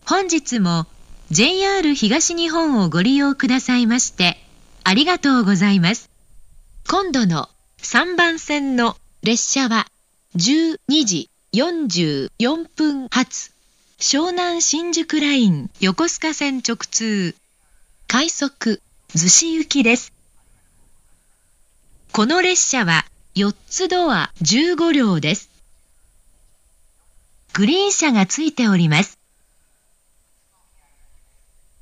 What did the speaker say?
本日も JR 東日本をご利用くださいましてありがとうございます。今度の3番線の列車は12時44分発湘南新宿ライン横須賀線直通快速逗子行きです。この列車は4つドア15両です。グリーン車がついております。